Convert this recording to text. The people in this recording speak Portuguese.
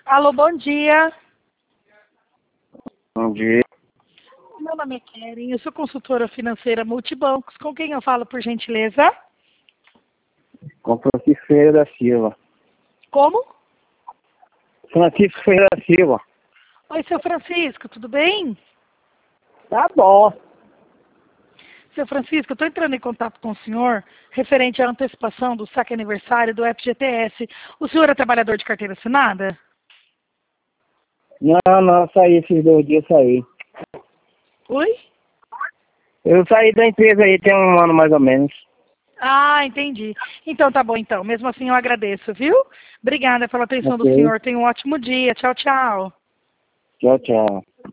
Alô, bom dia. Bom dia. Meu nome é Keren, eu sou consultora financeira multibancos. Com quem eu falo, por gentileza? Com Francisco Ferreira da Silva. Como? Francisco Ferreira da Silva. Oi, seu Francisco, tudo bem? Tá bom. Seu Francisco, eu estou entrando em contato com o senhor referente à antecipação do saque aniversário do FGTS. O senhor é trabalhador de carteira assinada? Não, saí esses 2 dias, saí. Oi? Eu saí da empresa aí tem um ano mais ou menos. Ah, entendi. Então tá bom, então. Mesmo assim eu agradeço, viu? Obrigada pela atenção do Ok. senhor. Tenha um ótimo dia. Tchau, tchau. Tchau, tchau.